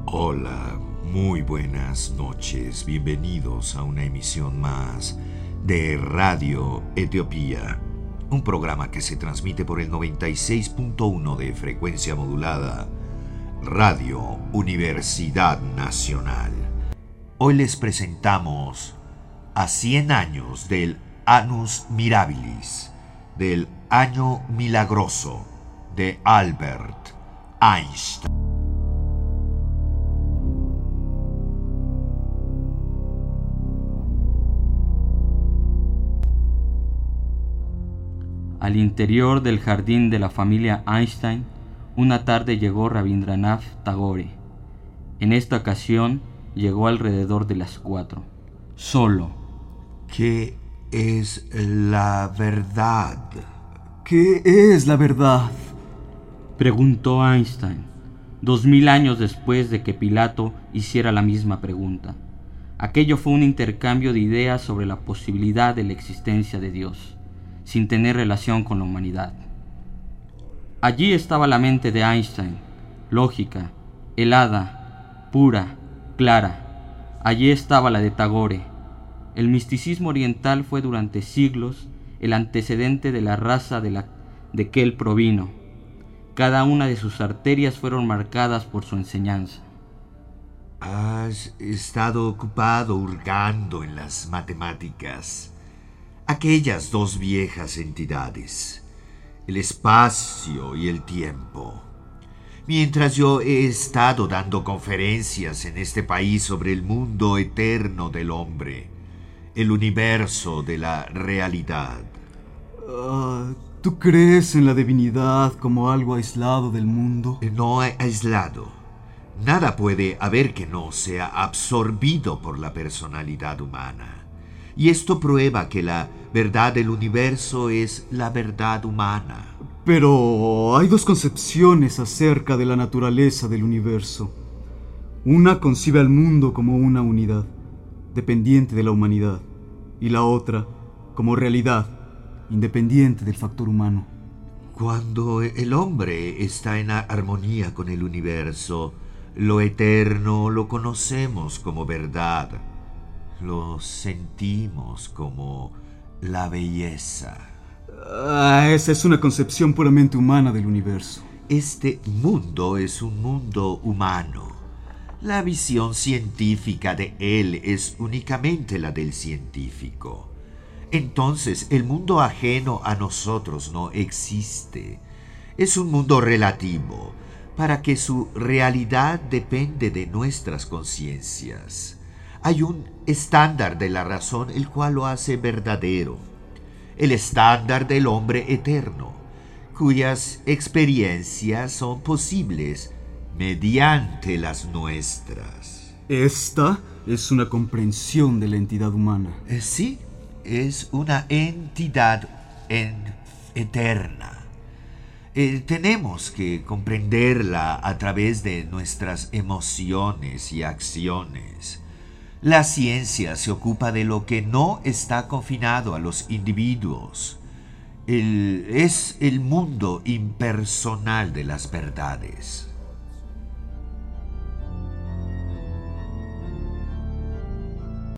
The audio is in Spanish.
Hola, muy buenas noches. Bienvenidos a una emisión más de Radio Etiopía, un programa que se transmite por el 96.1 de frecuencia modulada, Radio Universidad Nacional. Hoy les presentamos a 100 años del Annus Mirabilis, del Año Milagroso de Albert Einstein. Al interior del jardín de la familia Einstein, una tarde llegó Rabindranath Tagore. En esta ocasión llegó alrededor de las 4, solo. ¿Qué es la verdad? ¿Qué es la verdad?, preguntó Einstein, 2000 años después de que Pilato hiciera la misma pregunta. Aquello fue un intercambio de ideas sobre la posibilidad de la existencia de Dios, sin tener relación con la humanidad. Allí estaba la mente de Einstein, lógica, helada, pura, clara. Allí estaba la de Tagore. El misticismo oriental fue durante siglos el antecedente de la raza de que él provino. Cada una de sus arterias fueron marcadas por su enseñanza. Has estado ocupado hurgando en las matemáticas. Aquellas dos viejas entidades, el espacio y el tiempo. Mientras yo he estado dando conferencias en este país sobre el mundo eterno del hombre, el universo de la realidad. ¿Tú crees en la divinidad como algo aislado del mundo? No aislado. Nada puede haber que no sea absorbido por la personalidad humana. Y esto prueba que la verdad del universo es la verdad humana. Pero hay dos concepciones acerca de la naturaleza del universo. Una concibe al mundo como una unidad, dependiente de la humanidad, y la otra como realidad, independiente del factor humano. Cuando el hombre está en armonía con el universo, lo eterno lo conocemos como verdad. Lo sentimos como la belleza. Esa es una concepción puramente humana del universo. Este mundo es un mundo humano. La visión científica de él es únicamente la del científico. Entonces, el mundo ajeno a nosotros no existe. Es un mundo relativo, para que su realidad depende de nuestras conciencias. Hay un estándar de la razón el cual lo hace verdadero, el estándar del hombre eterno, cuyas experiencias son posibles mediante las nuestras. Esta es una comprensión de la entidad humana. Sí, es una entidad eterna. Tenemos que comprenderla a través de nuestras emociones y acciones. La ciencia se ocupa de lo que no está confinado a los individuos. Es el mundo impersonal de las verdades.